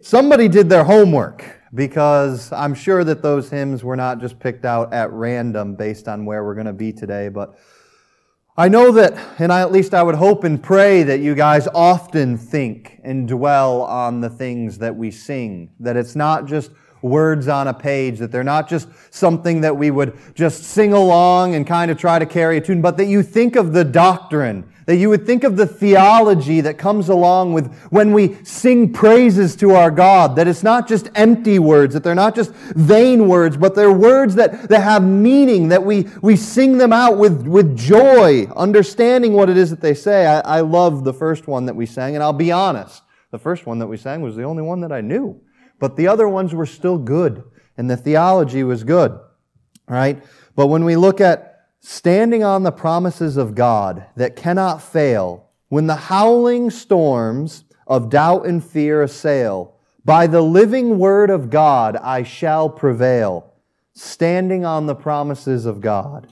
Somebody did their homework, because I'm sure that those hymns were not just picked out at random based on where we're going to be today. But I know that, and at least I would hope and pray that you guys often think and dwell on the things that we sing. That it's not just words on a page, that they're not just something that we would just sing along and kind of try to carry a tune, but that you think of the doctrine, that you would think of the theology that comes along with when we sing praises to our God, that it's not just empty words, that they're not just vain words, but they're words that have meaning, that we sing them out with joy, understanding what it is that they say. I love the first one that we sang, and I'll be honest, the first one that we sang was the only one that I knew. But the other ones were still good, and the theology was good, right? But when we look at standing on the promises of God that cannot fail, when the howling storms of doubt and fear assail, by the living word of God I shall prevail, standing on the promises of God.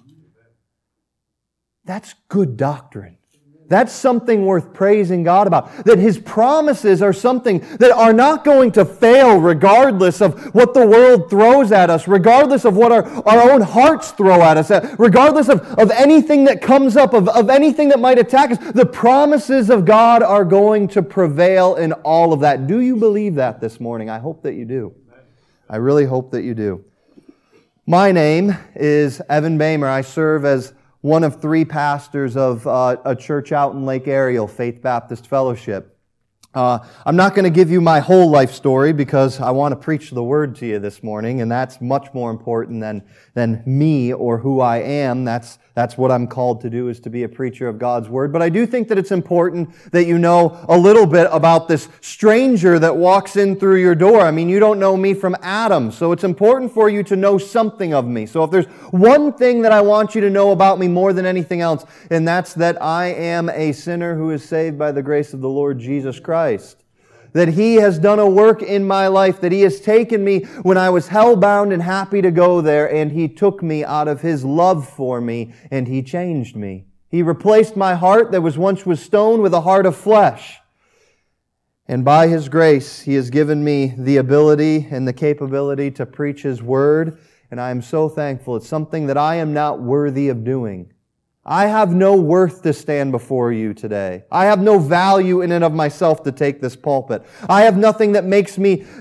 That's good doctrine. That's something worth praising God about. That His promises are something that are not going to fail regardless of what the world throws at us, regardless of what our own hearts throw at us, regardless of anything that comes up, of anything that might attack us. The promises of God are going to prevail in all of that. Do you believe that this morning? I hope that you do. I really hope that you do. My name is Evan Bamer. I serve as one of 3 pastors of a church out in Lake Ariel, Faith Baptist Fellowship. I'm not going to give you my whole life story because I want to preach the Word to you this morning, and that's much more important than me or who I am. That's what I'm called to do, is to be a preacher of God's Word. But I do think that it's important that you know a little bit about this stranger that walks in through your door. I mean, you don't know me from Adam, so it's important for you to know something of me. So if there's one thing that I want you to know about me more than anything else, and that's that I am a sinner who is saved by the grace of the Lord Jesus Christ. That He has done a work in my life, that He has taken me when I was hell-bound and happy to go there, and He took me out of His love for me, and He changed me. He replaced my heart that once was stone with a heart of flesh. And by His grace, He has given me the ability and the capability to preach His Word, and I am so thankful. It's something that I am not worthy of doing. I have no worth to stand before you today. I have no value in and of myself to take this pulpit. I have nothing that makes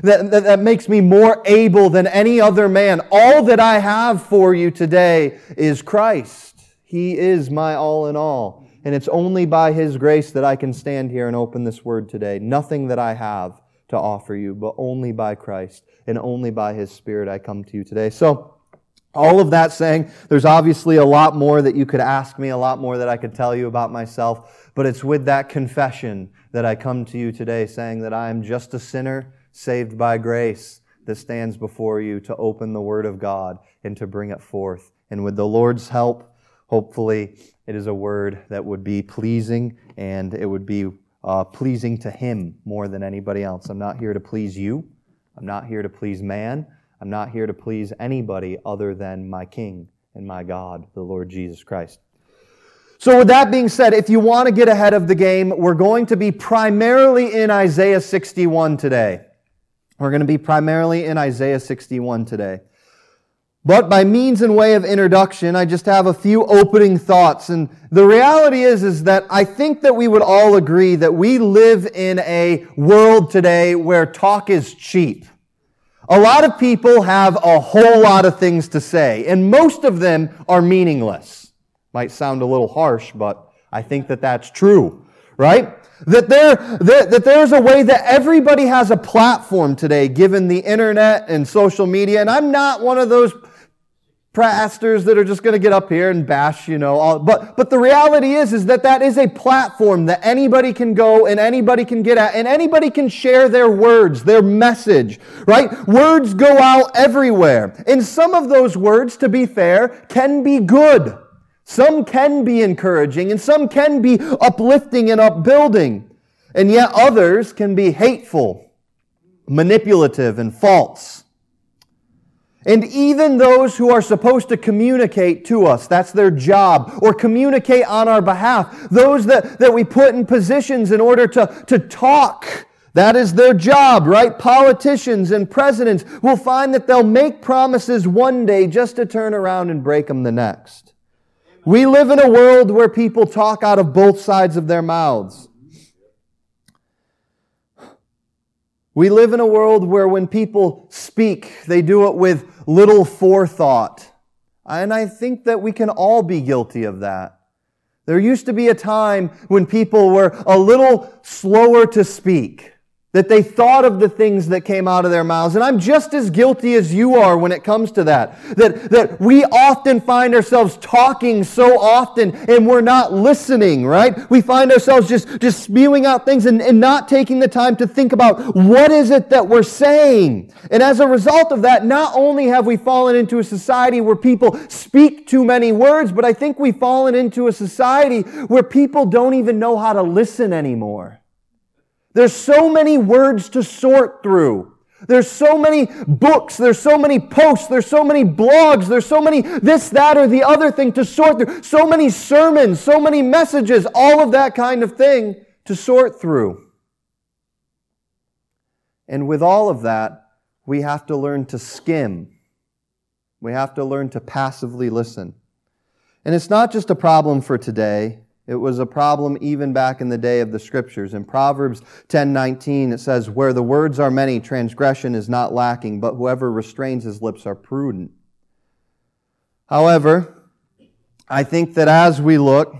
me more able than any other man. All that I have for you today is Christ. He is my all in all. And it's only by His grace that I can stand here and open this Word today. Nothing that I have to offer you, but only by Christ and only by His Spirit I come to you today. So, all of that saying, there's obviously a lot more that you could ask me, a lot more that I could tell you about myself, but it's with that confession that I come to you today saying that I am just a sinner saved by grace that stands before you to open the Word of God and to bring it forth. And with the Lord's help, hopefully it is a word that would be pleasing, and it would be pleasing to Him more than anybody else. I'm not here to please you. I'm not here to please man. I'm not here to please anybody other than my King and my God, the Lord Jesus Christ. So with that being said, if you want to get ahead of the game, we're going to be primarily in Isaiah 61 today. We're going to be primarily in Isaiah 61 today. But by means and way of introduction, I just have a few opening thoughts. And the reality is that I think that we would all agree that we live in a world today where talk is cheap. A lot of people have a whole lot of things to say, and most of them are meaningless. Might sound a little harsh, but I think that that's true, right? That there's a way that everybody has a platform today, given the internet and social media, and I'm not one of those pastors that are just going to get up here and bash, but the reality is that is a platform that anybody can go and anybody can get at, and anybody can share their words, their message, right? Words go out everywhere. And some of those words, to be fair, can be good. Some can be encouraging, and some can be uplifting and upbuilding. And yet others can be hateful, manipulative, and false. And even those who are supposed to communicate to us, that's their job, or communicate on our behalf, those that we put in positions in order to talk That is their job, right? Politicians and presidents will find that they'll make promises one day just to turn around and break them the next. We live in a world where people talk out of both sides of their mouths. We live in a world where when people speak, they do it with little forethought. And I think that we can all be guilty of that. There used to be a time when people were a little slower to speak, that they thought of the things that came out of their mouths. And I'm just as guilty as you are when it comes to that. That we often find ourselves talking so often and we're not listening, right? We find ourselves just spewing out things and not taking the time to think about what is it that we're saying. And as a result of that, not only have we fallen into a society where people speak too many words, but I think we've fallen into a society where people don't even know how to listen anymore. There's so many words to sort through. There's so many books, there's so many posts, there's so many blogs, there's so many this, that, or the other thing to sort through. So many sermons, so many messages, all of that kind of thing to sort through. And with all of that, we have to learn to skim. We have to learn to passively listen. And it's not just a problem for today. It was a problem even back in the day of the Scriptures. In Proverbs 10:19, it says, "Where the words are many, transgression is not lacking, but whoever restrains his lips are prudent." However, I think that as we look,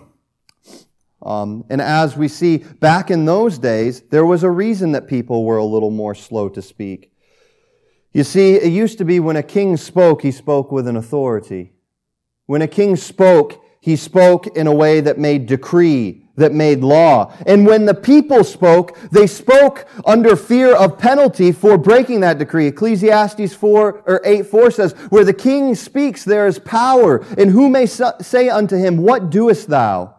and as we see back in those days, there was a reason that people were a little more slow to speak. You see, it used to be when a king spoke, he spoke with an authority. When a king spoke, he spoke in a way that made decree, that made law. And when the people spoke, they spoke under fear of penalty for breaking that decree. Ecclesiastes 8:4 says, "Where the king speaks, there is power, and who may say unto him, What doest thou?"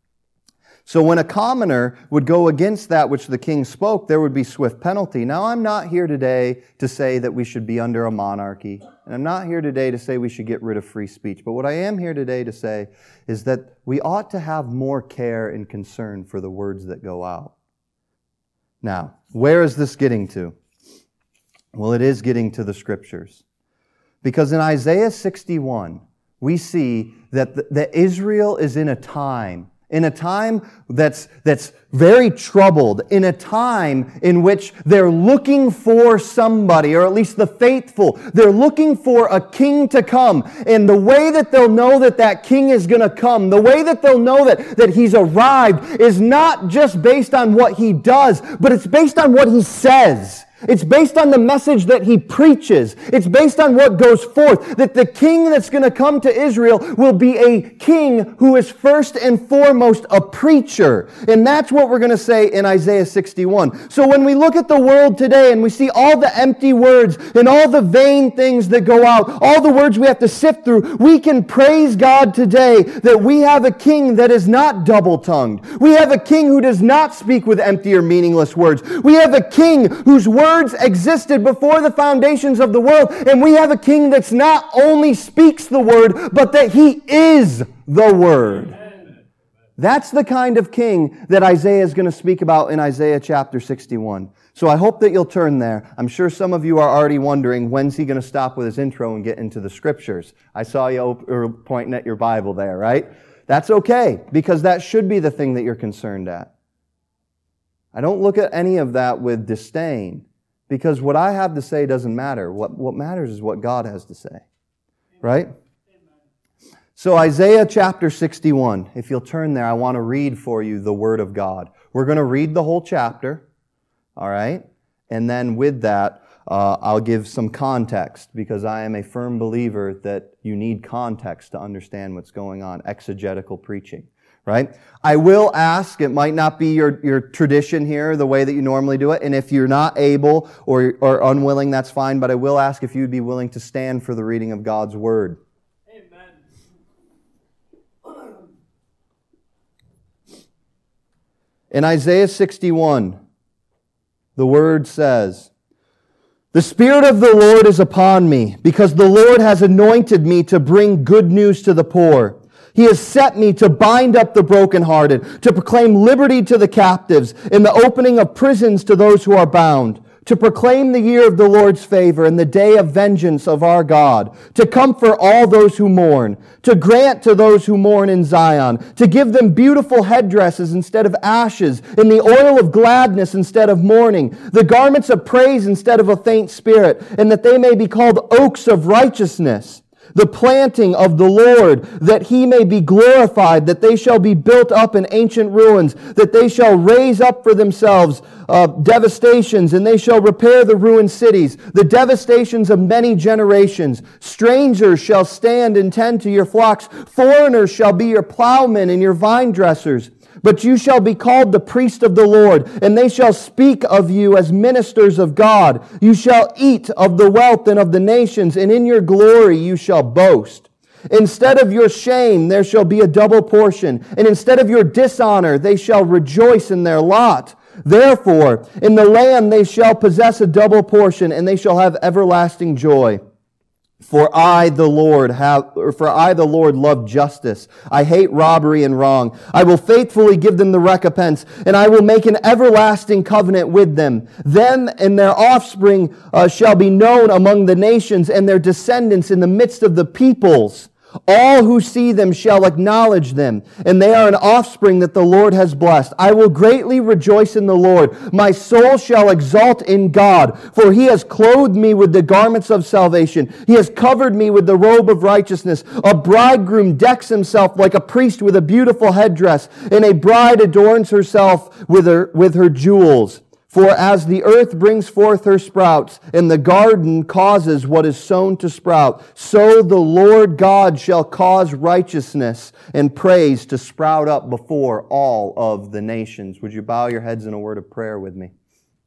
So when a commoner would go against that which the king spoke, there would be swift penalty. Now, I'm not here today to say that we should be under a monarchy, and I'm not here today to say we should get rid of free speech. But what I am here today to say is that we ought to have more care and concern for the words that go out. Now, where is this getting to? Well, it is getting to the Scriptures. Because in Isaiah 61, we see that Israel is in a time that's very troubled, in a time in which they're looking for somebody, or at least the faithful. They're looking for a king to come. And the way that they'll know that that king is going to come, the way that they'll know that he's arrived is not just based on what he does, but it's based on what he says. It's based on the message that he preaches. It's based on what goes forth. That the king that's going to come to Israel will be a king who is first and foremost a preacher. And that's what we're going to say in Isaiah 61. So when we look at the world today and we see all the empty words and all the vain things that go out, all the words we have to sift through, we can praise God today that we have a king that is not double-tongued. We have a king who does not speak with empty or meaningless words. We have a king whose words existed before the foundations of the world, and we have a king that's not only speaks the word, but that he is the word. That's the kind of king that Isaiah is going to speak about in Isaiah chapter 61. So I hope that you'll turn there. I'm sure some of you are already wondering, when's he going to stop with his intro and get into the Scriptures? I saw you pointing at your Bible there, right? That's okay, because that should be the thing that you're concerned at. I don't look at any of that with disdain, because what I have to say doesn't matter. What matters is what God has to say, right? So Isaiah chapter 61, if you'll turn there, I want to read for you the Word of God. We're going to read the whole chapter, all right? And then with that, I'll give some context, because I am a firm believer that you need context to understand what's going on, exegetical preaching. Right? I will ask, it might not be your tradition here, the way that you normally do it, and if you're not able or unwilling, that's fine, but I will ask if you'd be willing to stand for the reading of God's Word. Amen. In Isaiah 61, the Word says, "The Spirit of the Lord is upon me, because the Lord has anointed me to bring good news to the poor. He has set me to bind up the brokenhearted, to proclaim liberty to the captives, and the opening of prisons to those who are bound, to proclaim the year of the Lord's favor and the day of vengeance of our God, to comfort all those who mourn, to grant to those who mourn in Zion, to give them beautiful headdresses instead of ashes, and the oil of gladness instead of mourning, the garments of praise instead of a faint spirit, and that they may be called oaks of righteousness, the planting of the Lord, that He may be glorified, that they shall be built up in ancient ruins, that they shall raise up for themselves devastations, and they shall repair the ruined cities, the devastations of many generations. Strangers shall stand and tend to your flocks. Foreigners shall be your plowmen and your vine dressers. But you shall be called the priest of the Lord, and they shall speak of you as ministers of God. You shall eat of the wealth and of the nations, and in your glory you shall boast. Instead of your shame there shall be a double portion, and instead of your dishonor they shall rejoice in their lot. Therefore, in the land they shall possess a double portion, and they shall have everlasting joy. For I, the Lord, love justice. I hate robbery and wrong. I will faithfully give them the recompense, and I will make an everlasting covenant with them. Them and their offspring shall be known among the nations, and their descendants in the midst of the peoples. All who see them shall acknowledge them, and they are an offspring that the Lord has blessed. I will greatly rejoice in the Lord. My soul shall exult in God, for He has clothed me with the garments of salvation. He has covered me with the robe of righteousness. A bridegroom decks himself like a priest with a beautiful headdress, and a bride adorns herself with her jewels. For as the earth brings forth her sprouts, and the garden causes what is sown to sprout, so the Lord God shall cause righteousness and praise to sprout up before all of the nations. Would you bow your heads in a word of prayer with me?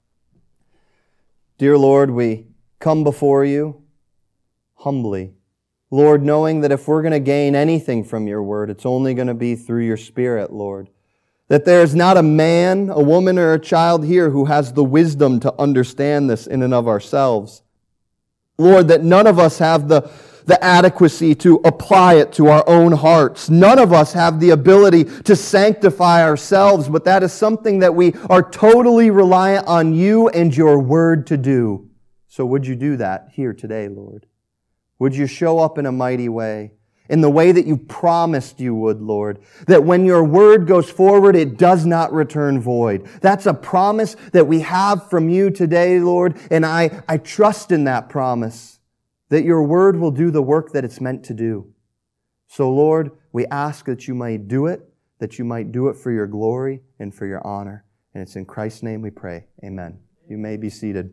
Dear Lord, we come before you humbly. Lord, knowing that if we're going to gain anything from your word, it's only going to be through your Spirit, Lord. That there is not a man, a woman, or a child here who has the wisdom to understand this in and of ourselves. Lord, that none of us have the adequacy to apply it to our own hearts. None of us have the ability to sanctify ourselves, but that is something that we are totally reliant on you and your word to do. So would you do that here today, Lord? Would you show up in a mighty way? In the way that you promised you would, Lord. That when your word goes forward, it does not return void. That's a promise that we have from you today, Lord. And I trust in that promise, that your word will do the work that it's meant to do. So, Lord, we ask that you might do it for your glory and for your honor. And it's in Christ's name we pray. Amen. You may be seated.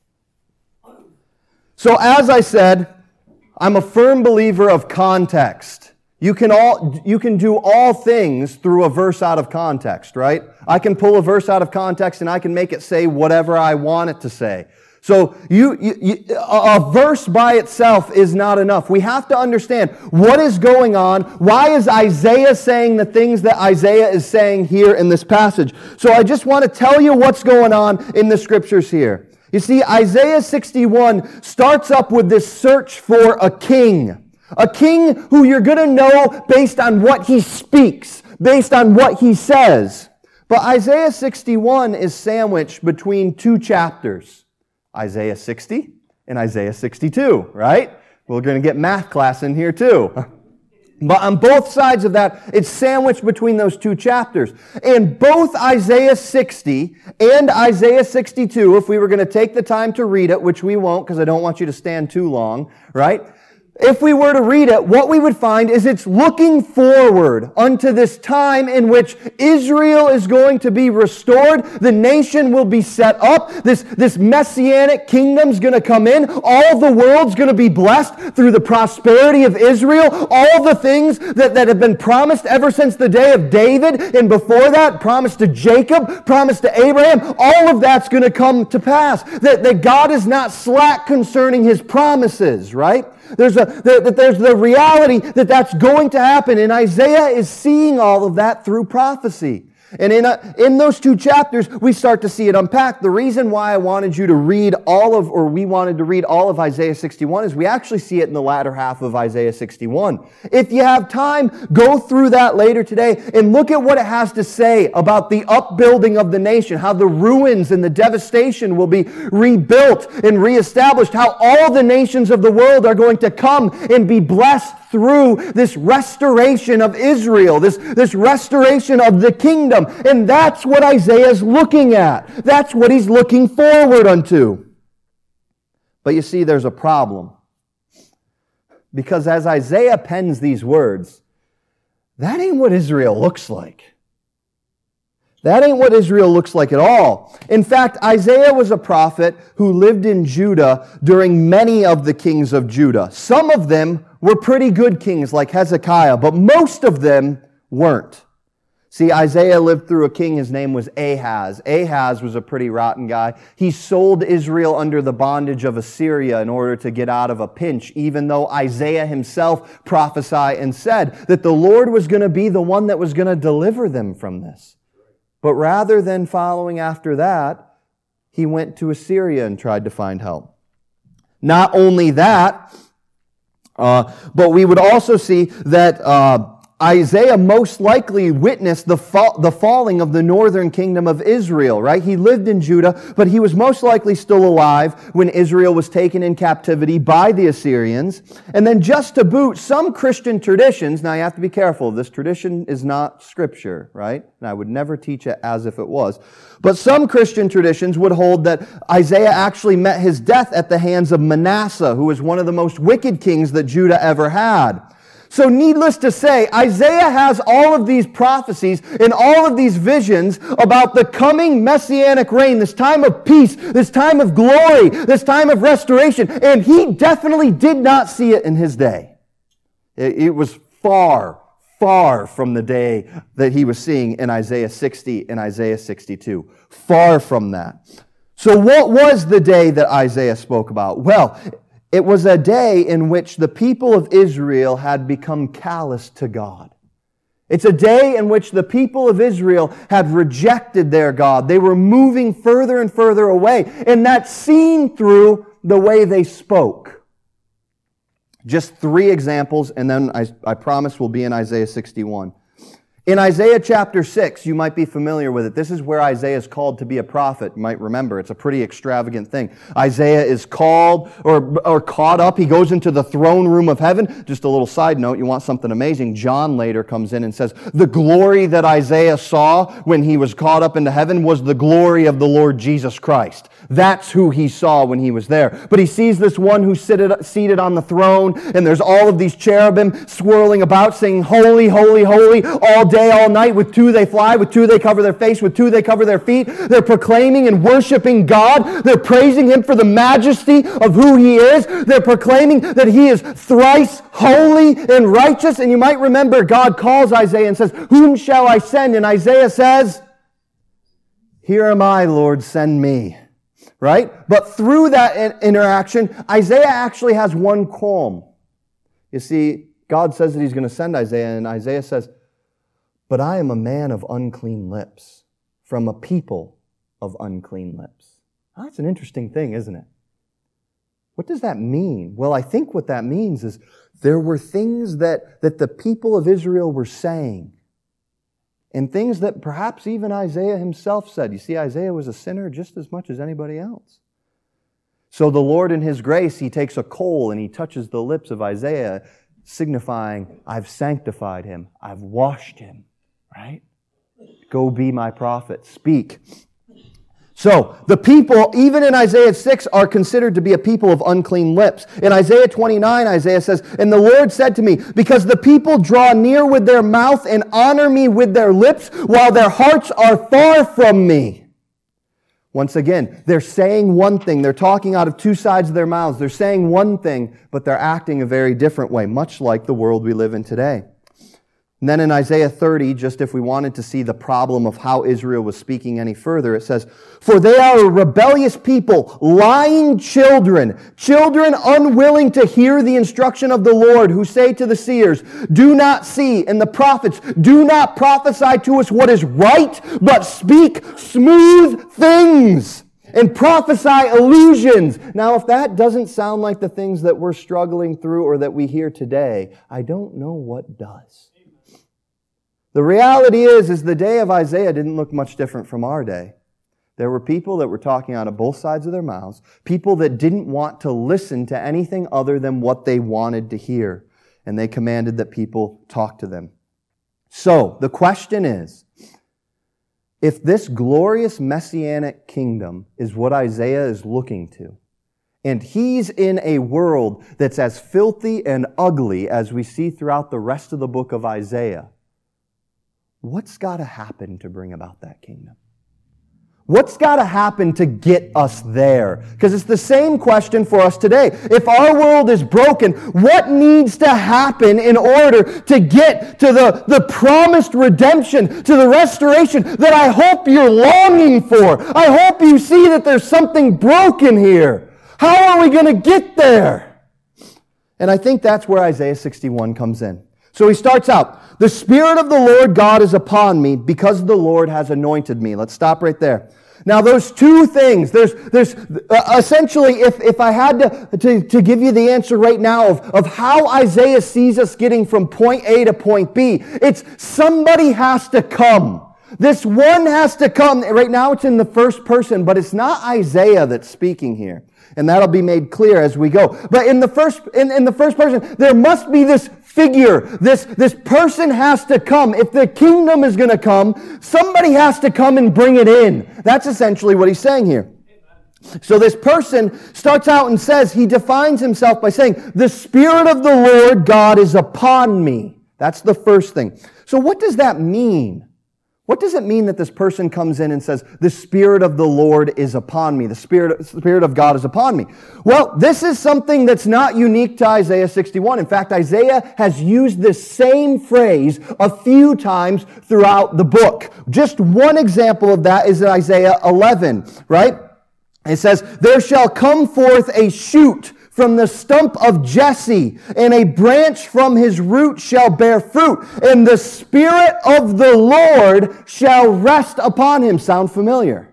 So, as I said, I'm a firm believer of context. You can do all things through a verse out of context, right? I can pull a verse out of context and I can make it say whatever I want it to say. So a verse by itself is not enough. We have to understand what is going on. Why is Isaiah saying the things that Isaiah is saying here in this passage? So I just want to tell you what's going on in the scriptures here. You see, Isaiah 61 starts up with this search for a king who you're going to know based on what he speaks, based on what he says. But Isaiah 61 is sandwiched between two chapters, Isaiah 60 and Isaiah 62, right? We're going to get math class in here too. But on both sides of that, it's sandwiched between those two chapters. And both Isaiah 60 and Isaiah 62, if we were going to take the time to read it, which we won't because I don't want you to stand too long, right? If we were to read it, what we would find is it's looking forward unto this time in which Israel is going to be restored. The nation will be set up. This messianic kingdom's going to come in. All the world's going to be blessed through the prosperity of Israel. All the things that have been promised ever since the day of David and before that, promised to Jacob, promised to Abraham, all of that's going to come to pass. That God is not slack concerning His promises, right? There's the reality that that's going to happen, and Isaiah is seeing all of that through prophecy. And in those two chapters, we start to see it unpacked. The reason why I wanted you to read we wanted to read all of Isaiah 61 is we actually see it in the latter half of Isaiah 61. If you have time, go through that later today and look at what it has to say about the upbuilding of the nation, how the ruins and the devastation will be rebuilt and reestablished, how all the nations of the world are going to come and be blessed through this restoration of Israel, this restoration of the kingdom. And that's what Isaiah is looking at. That's what he's looking forward unto. But you see, there's a problem. Because as Isaiah pens these words, that ain't what Israel looks like. That ain't what Israel looks like at all. In fact, Isaiah was a prophet who lived in Judah during many of the kings of Judah. Some of them were pretty good kings like Hezekiah, but most of them weren't. See, Isaiah lived through a king, his name was Ahaz. Ahaz was a pretty rotten guy. He sold Israel under the bondage of Assyria in order to get out of a pinch, even though Isaiah himself prophesied and said that the Lord was going to be the one that was going to deliver them from this. But rather than following after that, he went to Assyria and tried to find help. Not only that, but we would also see that Isaiah most likely witnessed the falling of the northern kingdom of Israel, right? He lived in Judah, but he was most likely still alive when Israel was taken in captivity by the Assyrians. And then just to boot, some Christian traditions, now you have to be careful, this tradition is not scripture, right? And I would never teach it as if it was. But some Christian traditions would hold that Isaiah actually met his death at the hands of Manasseh, who was one of the most wicked kings that Judah ever had. So needless to say, Isaiah has all of these prophecies and all of these visions about the coming messianic reign, this time of peace, this time of glory, this time of restoration, and he definitely did not see it in his day. It was far, far from the day that he was seeing in Isaiah 60 and Isaiah 62. Far from that. So what was the day that Isaiah spoke about? Well, it was a day in which the people of Israel had become callous to God. It's a day in which the people of Israel had rejected their God. They were moving further and further away, and that's seen through the way they spoke. Just 3 examples, and then I promise we'll be in Isaiah 61. In Isaiah chapter 6, you might be familiar with it. This is where Isaiah is called to be a prophet. You might remember, it's a pretty extravagant thing. Isaiah is called or caught up. He goes into the throne room of heaven. Just a little side note, you want something amazing. John later comes in and says, the glory that Isaiah saw when he was caught up into heaven was the glory of the Lord Jesus Christ. That's who he saw when he was there. But he sees this one who's seated on the throne, and there's all of these cherubim swirling about, saying, holy, holy, holy, all day, all night. With 2 they fly, with 2 they cover their face, with 2 they cover their feet. They're proclaiming and worshiping God. They're praising Him for the majesty of who He is. They're proclaiming that He is thrice holy and righteous. And you might remember God calls Isaiah and says, whom shall I send? And Isaiah says, here am I, Lord, send me. Right? But through that interaction, Isaiah actually has one qualm. You see, God says that He's going to send Isaiah, and Isaiah says, but I am a man of unclean lips, from a people of unclean lips. Now, that's an interesting thing, isn't it? What does that mean? Well, I think what that means is there were things that the people of Israel were saying, and things that perhaps even Isaiah himself said. You see, Isaiah was a sinner just as much as anybody else. So the Lord in His grace, He takes a coal and He touches the lips of Isaiah, signifying, I've sanctified him, I've washed him, right? Go be my prophet, speak. So, the people, even in Isaiah 6, are considered to be a people of unclean lips. In Isaiah 29, Isaiah says, and the Lord said to me, because the people draw near with their mouth and honor me with their lips, while their hearts are far from me. Once again, they're saying one thing. They're talking out of 2 sides of their mouths. They're saying one thing, but they're acting a very different way, much like the world we live in today. And then in Isaiah 30, just if we wanted to see the problem of how Israel was speaking any further, it says, "For they are a rebellious people, lying children, children unwilling to hear the instruction of the Lord, who say to the seers, 'Do not see,' and the prophets, 'Do not prophesy to us what is right, but speak smooth things and prophesy illusions.'" Now, if that doesn't sound like the things that we're struggling through or that we hear today, I don't know what does. The reality is the day of Isaiah didn't look much different from our day. There were people that were talking out of both sides of their mouths, people that didn't want to listen to anything other than what they wanted to hear, and they commanded that people talk to them. So, the question is, if this glorious messianic kingdom is what Isaiah is looking to, and he's in a world that's as filthy and ugly as we see throughout the rest of the book of Isaiah, what's got to happen to bring about that kingdom? What's got to happen to get us there? Because it's the same question for us today. If our world is broken, what needs to happen in order to get to the promised redemption, to the restoration that I hope you're longing for? I hope you see that there's something broken here. How are we going to get there? And I think that's where Isaiah 61 comes in. So he starts out, "The Spirit of the Lord God is upon me, because the Lord has anointed me." Let's stop right there. Now, those two things, there's essentially, if I had to give you the answer right now of how Isaiah sees us getting from point A to point B, it's somebody has to come. This one has to come. Right now it's in the first person, but it's not Isaiah that's speaking here. And that'll be made clear as we go. But in the first person, there must be this figure. This person has to come. If the kingdom is going to come, somebody has to come and bring it in. That's essentially what he's saying here. So this person starts out and says, he defines himself by saying, "The Spirit of the Lord God is upon me." That's the first thing. So what does that mean? What does it mean that this person comes in and says, "The Spirit of the Lord is upon me. The Spirit of God is upon me"? Well, this is something that's not unique to Isaiah 61. In fact, Isaiah has used this same phrase a few times throughout the book. Just one example of that is in Isaiah 11, right? It says, "There shall come forth a shoot from the stump of Jesse, and a branch from his root shall bear fruit, and the Spirit of the Lord shall rest upon him." Sound familiar?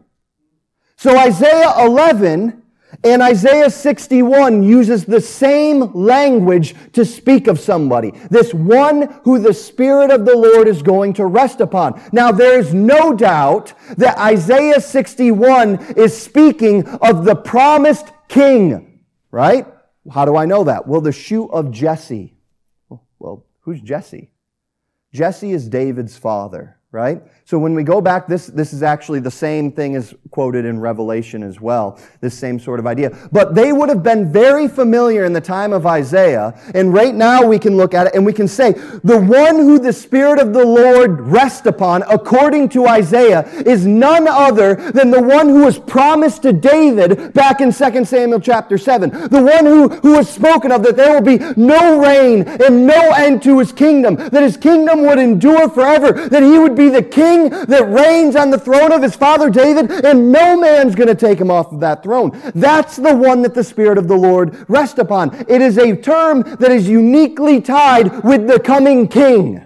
So Isaiah 11 and Isaiah 61 uses the same language to speak of somebody. This one who the Spirit of the Lord is going to rest upon. Now, there is no doubt that Isaiah 61 is speaking of the promised king, right? How do I know that? Well, the shoot of Jesse. Well, who's Jesse? Jesse is David's father, right? So when we go back, this is actually the same thing as quoted in Revelation as well, this same sort of idea. But they would have been very familiar in the time of Isaiah, and right now we can look at it and we can say, the one who the Spirit of the Lord rests upon, according to Isaiah, is none other than the one who was promised to David back in 2 Samuel chapter 7. The one who was spoken of, that there will be no reign and no end to his kingdom, that his kingdom would endure forever, that he would be the king that reigns on the throne of his father David, and no man's going to take him off of that throne. That's the one that the Spirit of the Lord rests upon. It is a term that is uniquely tied with the coming king.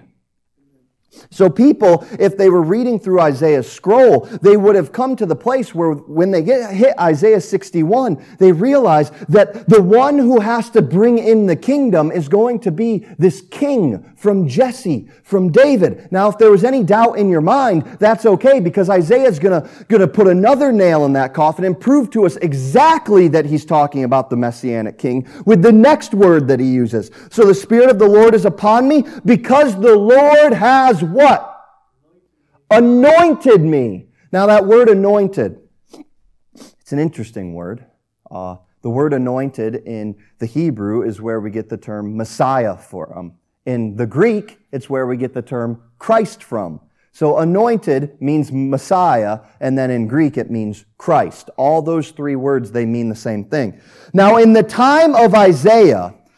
So people, if they were reading through Isaiah's scroll, they would have come to the place where when they hit Isaiah 61, they realize that the one who has to bring in the kingdom is going to be this king from Jesse, from David. Now, if there was any doubt in your mind, that's okay, because Isaiah is going to put another nail in that coffin and prove to us exactly that he's talking about the Messianic king with the next word that he uses. So the Spirit of the Lord is upon me because the Lord has what? Anointed me. Now that word anointed, it's an interesting word. The word anointed in the Hebrew is where we get the term Messiah from. In the Greek, it's where we get the term Christ from. So anointed means Messiah, and then in Greek it means Christ. All those three words, they mean the same thing. Now in the time of Isaiah,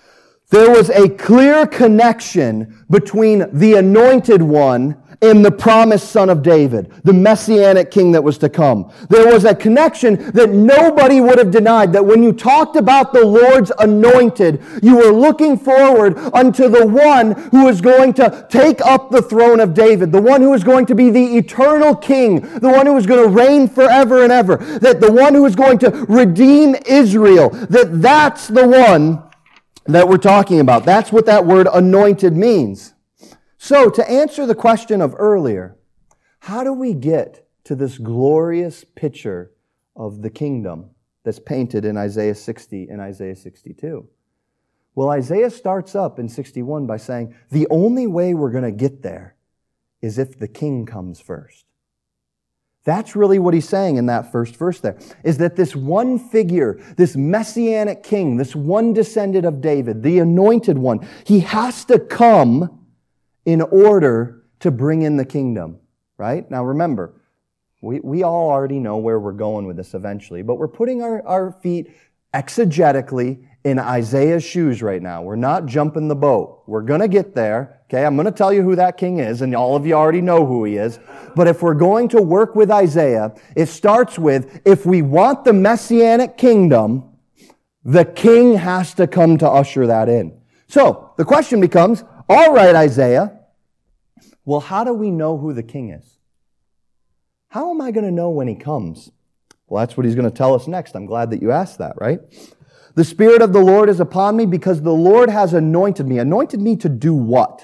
There was a clear connection between the anointed one and the promised son of David, the messianic king that was to come. There was a connection that nobody would have denied, that when you talked about the Lord's anointed, you were looking forward unto the one who is going to take up the throne of David, the one who is going to be the eternal king, the one who is going to reign forever and ever, that the one who is going to redeem Israel, that's the one that we're talking about. That's what that word anointed means. So, to answer the question of earlier, how do we get to this glorious picture of the kingdom that's painted in Isaiah 60 and Isaiah 62? Well, Isaiah starts up in 61 by saying, the only way we're going to get there is if the king comes first. That's really what he's saying in that first verse there, is that this one figure, this messianic king, this one descendant of David, the anointed one, he has to come in order to bring in the kingdom, right? Now remember, we all already know where we're going with this eventually, but we're putting our feet exegetically in Isaiah's shoes right now. We're not jumping the boat. We're going to get there, okay? I'm going to tell you who that king is, and all of you already know who he is. But if we're going to work with Isaiah, it starts with, if we want the messianic kingdom, the king has to come to usher that in. So, the question becomes, all right, Isaiah, well, how do we know who the king is? How am I going to know when he comes? Well, that's what he's going to tell us next. I'm glad that you asked that, right? The Spirit of the Lord is upon me because the Lord has anointed me. Anointed me to do what?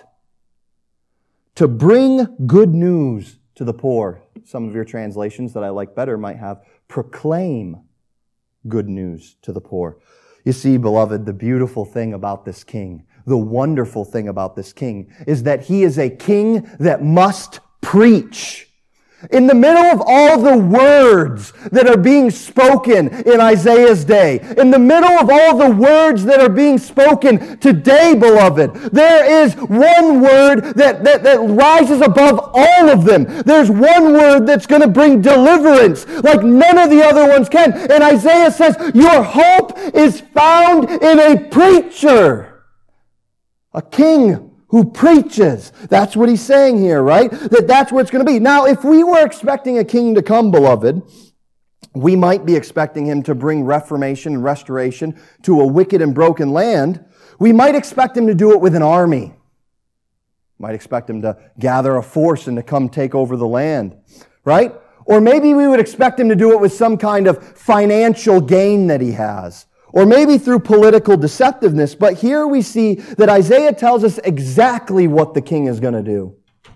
To bring good news to the poor. Some of your translations that I like better might have proclaim good news to the poor. You see, beloved, the beautiful thing about this king, the wonderful thing about this king, is that he is a king that must preach. In the middle of all the words that are being spoken in Isaiah's day, in the middle of all the words that are being spoken today, beloved, there is one word that rises above all of them. There's one word that's going to bring deliverance like none of the other ones can. And Isaiah says, your hope is found in a preacher, a king who preaches. That's what he's saying here, right? That's what it's going to be. Now, if we were expecting a king to come, beloved, we might be expecting him to bring reformation and restoration to a wicked and broken land. We might expect him to do it with an army. Might expect him to gather a force and to come take over the land, right? Or maybe we would expect him to do it with some kind of financial gain that he has. Or maybe through political deceptiveness. But here we see that Isaiah tells us exactly what the king is going to do.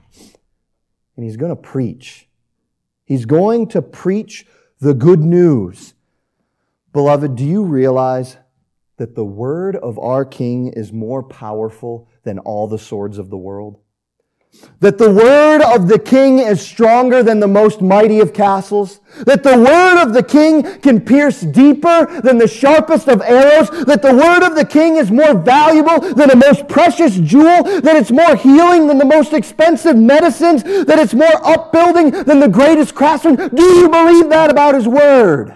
And he's going to preach. He's going to preach the good news. Beloved, do you realize that the word of our king is more powerful than all the swords of the world? That the word of the king is stronger than the most mighty of castles. That the word of the king can pierce deeper than the sharpest of arrows. That the word of the king is more valuable than the most precious jewel. That it's more healing than the most expensive medicines. That it's more upbuilding than the greatest craftsman. Do you believe that about his word?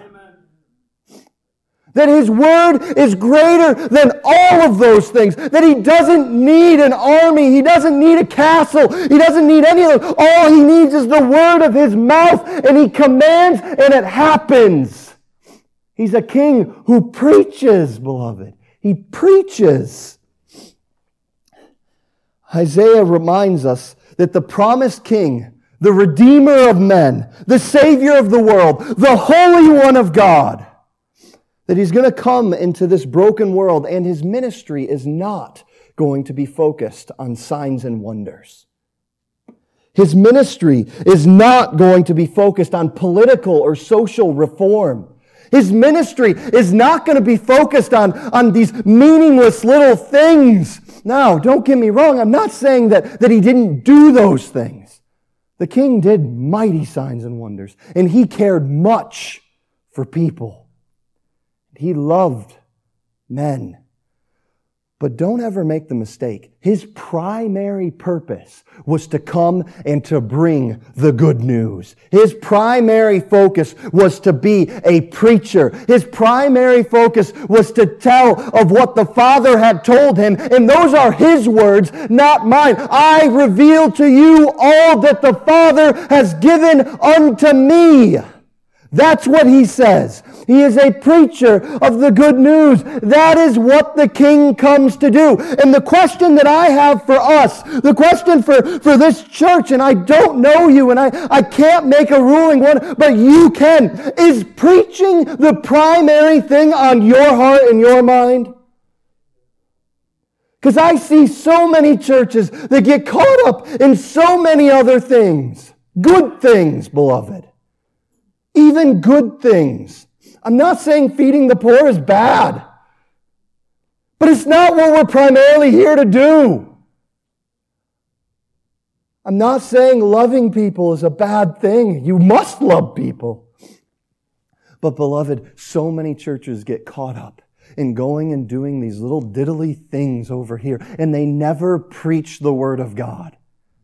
That his word is greater than all of those things. That he doesn't need an army. He doesn't need a castle. He doesn't need any of those. All he needs is the word of his mouth. And he commands and it happens. He's a king who preaches, beloved. He preaches. Isaiah reminds us that the promised king, the Redeemer of men, the Savior of the world, the Holy One of God, that he's going to come into this broken world, and his ministry is not going to be focused on signs and wonders. His ministry is not going to be focused on political or social reform. His ministry is not going to be focused on these meaningless little things. Now, don't get me wrong, I'm not saying that he didn't do those things. The king did mighty signs and wonders, and he cared much for people. He loved men. But don't ever make the mistake. His primary purpose was to come and to bring the good news. His primary focus was to be a preacher. His primary focus was to tell of what the Father had told him. And those are his words, not mine. I reveal to you all that the Father has given unto me. That's what he says. He is a preacher of the good news. That is what the king comes to do. And the question that I have for us, the question for this church, and I don't know you, and I can't make a ruling one, but you can, is preaching the primary thing on your heart and your mind? Because I see so many churches that get caught up in so many other things. Good things, beloved. Even good things. I'm not saying feeding the poor is bad, but it's not what we're primarily here to do. I'm not saying loving people is a bad thing. You must love people. But beloved, so many churches get caught up in going and doing these little diddly things over here, and they never preach the Word of God.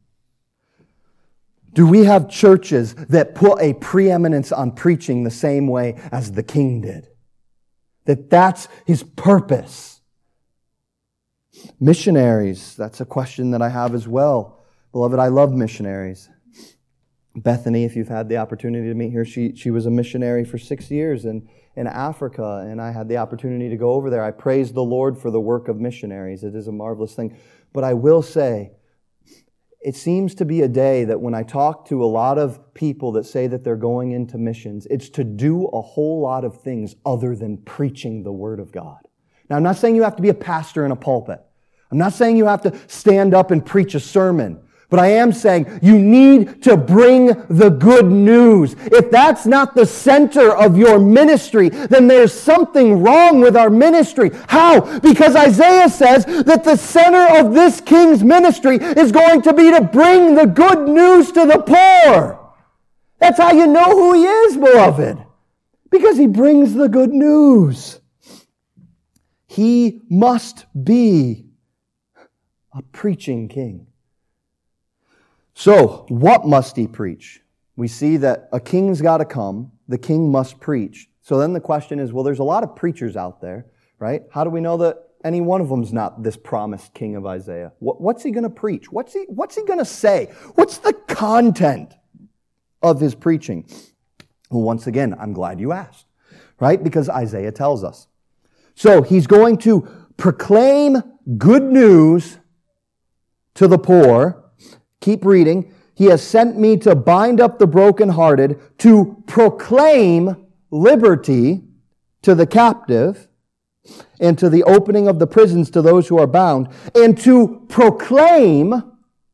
Do we have churches that put a preeminence on preaching the same way as the king did? That's his purpose. Missionaries, that's a question that I have as well. Beloved, I love missionaries. Bethany, if you've had the opportunity to meet her, she was a missionary for 6 years in Africa, and I had the opportunity to go over there. I praise the Lord for the work of missionaries. It is a marvelous thing. But I will say, it seems to be a day that when I talk to a lot of people that say that they're going into missions, it's to do a whole lot of things other than preaching the Word of God. Now, I'm not saying you have to be a pastor in a pulpit. I'm not saying you have to stand up and preach a sermon. But I am saying you need to bring the good news. If that's not the center of your ministry, then there's something wrong with our ministry. How? Because Isaiah says that the center of this king's ministry is going to be to bring the good news to the poor. That's how you know who he is, beloved. Because he brings the good news. He must be a preaching king. So, what must he preach? We see that a king's got to come. The king must preach. So then the question is, well, there's a lot of preachers out there, right? How do we know that any one of them's not this promised king of Isaiah? What's he going to preach? What's he going to say? What's the content of his preaching? Well, once again, I'm glad you asked, right? Because Isaiah tells us. So he's going to proclaim good news to the poor. Keep reading. He has sent me to bind up the brokenhearted, to proclaim liberty to the captive, and to the opening of the prisons to those who are bound, and to proclaim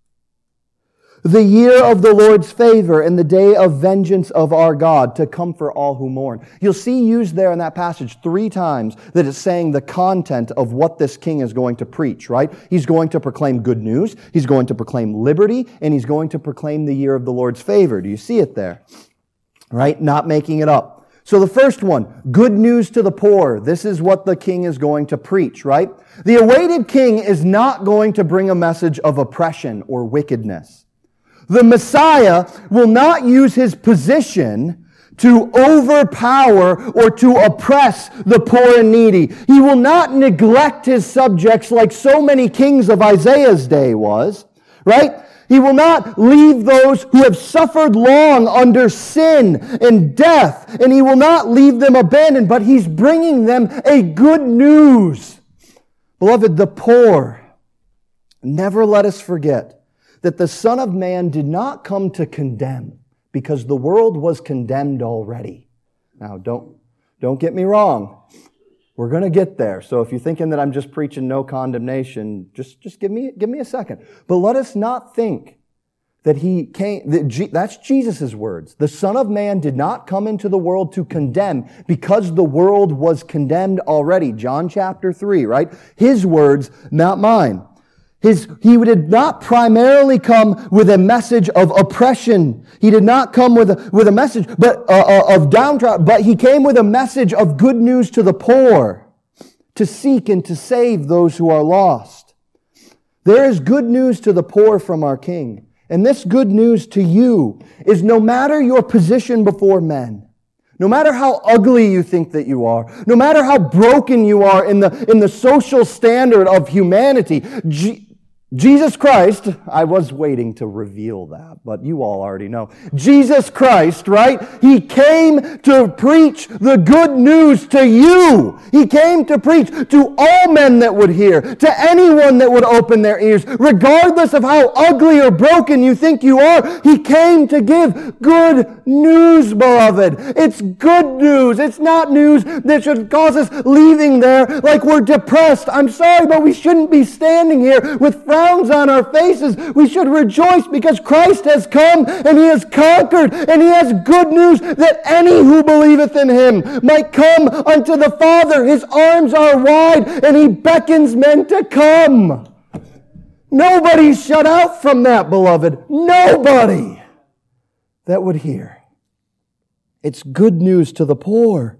the year of the Lord's favor and the day of vengeance of our God, to comfort all who mourn. You'll see used there in that passage 3 times that it's saying the content of what this king is going to preach, right? He's going to proclaim good news, he's going to proclaim liberty, and he's going to proclaim the year of the Lord's favor. Do you see it there? Right? Not making it up. So the first one, good news to the poor. This is what the king is going to preach, right? The awaited king is not going to bring a message of oppression or wickedness. The Messiah will not use his position to overpower or to oppress the poor and needy. He will not neglect his subjects like so many kings of Isaiah's day was, right? He will not leave those who have suffered long under sin and death, and he will not leave them abandoned, but he's bringing them a good news. Beloved, the poor, never let us forget that the Son of Man did not come to condemn, because the world was condemned already. Now, don't get me wrong. We're going to get there. So if you're thinking that I'm just preaching no condemnation, just give me a second. But let us not think that he came, that's Jesus' words. The Son of Man did not come into the world to condemn, because the world was condemned already. John chapter 3, right? His words, not mine. He did not primarily come with a message of oppression. He did not come with a message of downtrodden, but he came with a message of good news to the poor, to seek and to save those who are lost. There is good news to the poor from our King. And this good news to you is no matter your position before men, no matter how ugly you think that you are, no matter how broken you are in the social standard of humanity, Jesus Christ, I was waiting to reveal that, but you all already know. Jesus Christ, right? He came to preach the good news to you. He came to preach to all men that would hear, to anyone that would open their ears, regardless of how ugly or broken you think you are. He came to give good news, beloved. It's good news. It's not news that should cause us leaving there like we're depressed. I'm sorry, but we shouldn't be standing here with frowns on our faces. We should rejoice because Christ has come and He has conquered, and He has good news that any who believeth in Him might come unto the Father. His arms are wide and He beckons men to come. Nobody's shut out from that, beloved. Nobody that would hear. It's good news to the poor.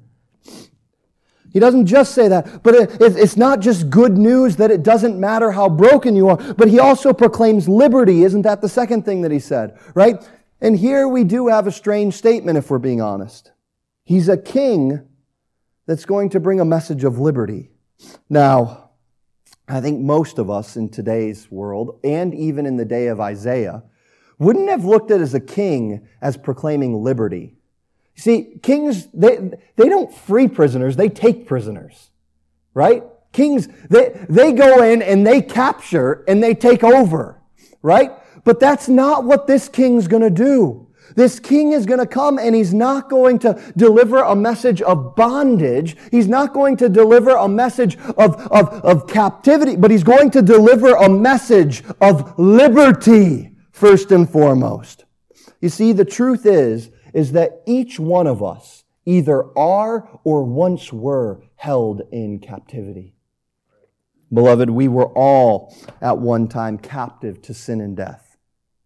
He doesn't just say that, but it's not just good news that it doesn't matter how broken you are, but He also proclaims liberty. Isn't that the second thing that He said, right? And here we do have a strange statement if we're being honest. He's a king that's going to bring a message of liberty. Now, I think most of us in today's world, and even in the day of Isaiah, wouldn't have looked at as a king as proclaiming liberty. See, kings, they don't free prisoners, they take prisoners, right? Kings, they go in and they capture and they take over, right? But that's not what this king's going to do. This king is going to come and he's not going to deliver a message of bondage. He's not going to deliver a message of captivity, but he's going to deliver a message of liberty, first and foremost. You see, the truth is that each one of us either are or once were held in captivity. Beloved, we were all at one time captive to sin and death.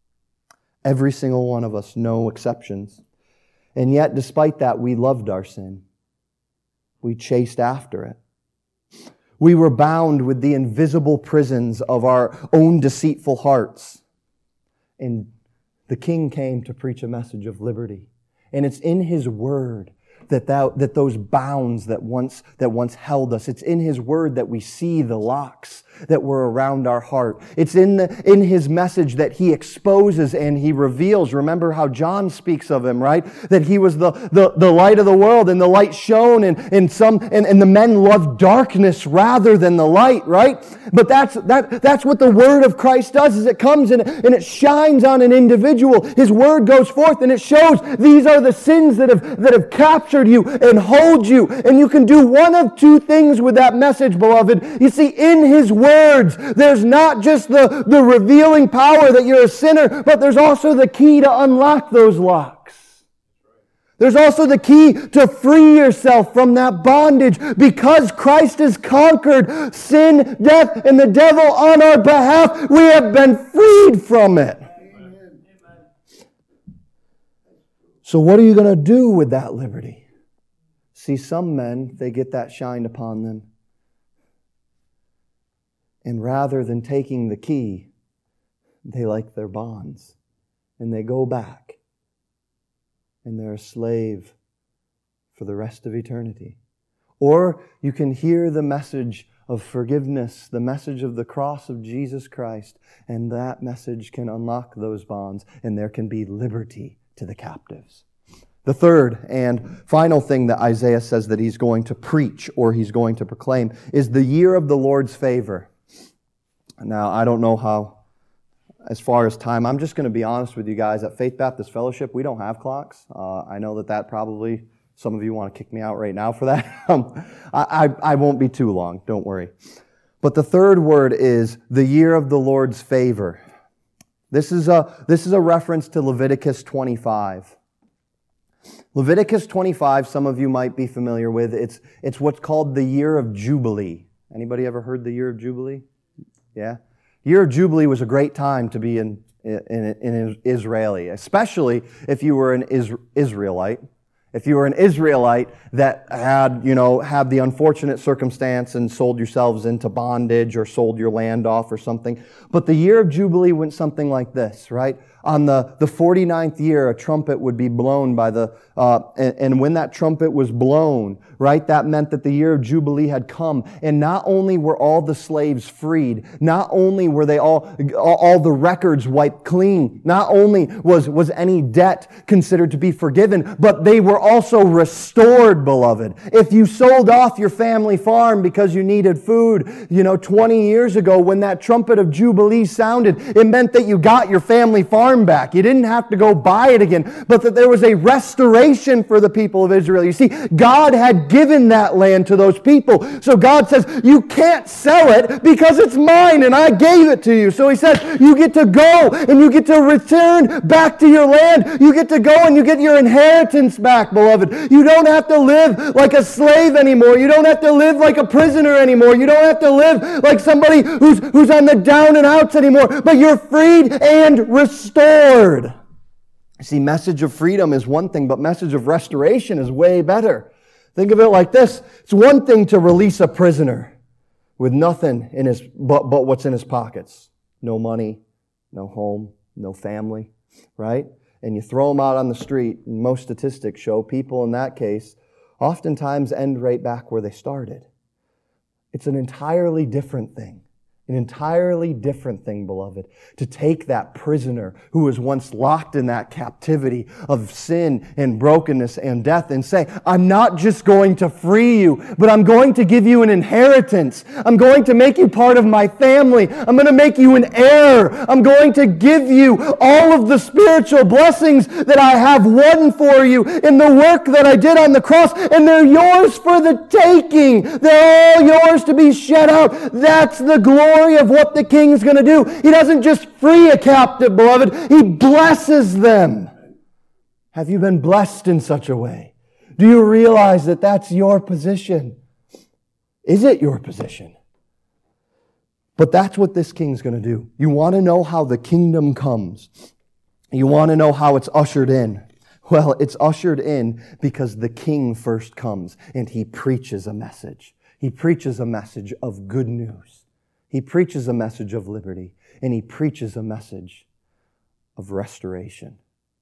Every single one of us, no exceptions. And yet, despite that, we loved our sin. We chased after it. We were bound with the invisible prisons of our own deceitful hearts. And the King came to preach a message of liberty. And it's in His Word that those bounds that once held us, it's in His Word that we see the locks that were around our heart. It's in His message that He exposes and He reveals. Remember how John speaks of Him, right? That He was the light of the world, and the light shone, and the men loved darkness rather than the light, right? But that's what the Word of Christ does, is it comes and it shines on an individual. His Word goes forth and it shows these are the sins that have captured you and hold you. And you can do one of two things with that message, beloved. You see, in His words, there's not just the revealing power that you're a sinner, but there's also the key to unlock those locks. There's also the key to free yourself from that bondage. Because Christ has conquered sin, death, and the devil on our behalf, we have been freed from it. Amen. So what are you going to do with that liberty? See, some men, they get that shined upon them. And rather than taking the key, they like their bonds. And they go back. And they're a slave for the rest of eternity. Or you can hear the message of forgiveness, the message of the cross of Jesus Christ, and that message can unlock those bonds, and there can be liberty to the captives. The third and final thing that Isaiah says that he's going to preach or he's going to proclaim is the year of the Lord's favor. Now, I don't know how, as far as time, I'm just going to be honest with you guys. At Faith Baptist Fellowship, we don't have clocks. I know that probably, some of you want to kick me out right now for that. I won't be too long, don't worry. But the third word is the year of the Lord's favor. This is a reference to Leviticus 25. Leviticus 25, some of you might be familiar with. It's what's called the year of Jubilee. Anybody ever heard the year of Jubilee? Yeah? Year of Jubilee was a great time to be in Israeli, especially if you were an Israelite. If you were an Israelite that had the unfortunate circumstance and sold yourselves into bondage or sold your land off or something. But the year of Jubilee went something like this, right? On the 49th year, a trumpet would be blown and when that trumpet was blown, right, that meant that the year of Jubilee had come. And not only were all the slaves freed, not only were they all the records wiped clean, not only was any debt considered to be forgiven, but they were also restored, beloved. If you sold off your family farm because you needed food, 20 years ago when that trumpet of Jubilee sounded, it meant that you got your family farm back. You didn't have to go buy it again, but that there was a restoration for the people of Israel. You see, God had given that land to those people. So God says, you can't sell it because it's mine and I gave it to you. So He says, you get to go and you get to return back to your land. You get to go and you get your inheritance back, beloved. You don't have to live like a slave anymore. You don't have to live like a prisoner anymore. You don't have to live like somebody who's on the down and outs anymore, but you're freed and restored. See, message of freedom is one thing, but message of restoration is way better. Think of it like this. It's one thing to release a prisoner with nothing in his but what's in his pockets. No money, no home, no family, right? And you throw them out on the street, and most statistics show people in that case oftentimes end right back where they started. It's an entirely different thing. An entirely different thing, beloved, to take that prisoner who was once locked in that captivity of sin and brokenness and death and say, I'm not just going to free you, but I'm going to give you an inheritance. I'm going to make you part of my family. I'm going to make you an heir. I'm going to give you all of the spiritual blessings that I have won for you in the work that I did on the cross, and they're yours for the taking. They're all yours to be shed out. That's the glory of what the King's going to do. He doesn't just free a captive, beloved. He blesses them. Have you been blessed in such a way? Do you realize that that's your position? Is it your position? But that's what this King's going to do. You want to know how the kingdom comes. You want to know how it's ushered in. Well, it's ushered in because the King first comes and He preaches a message. He preaches a message of good news. He preaches a message of liberty, and He preaches a message of restoration.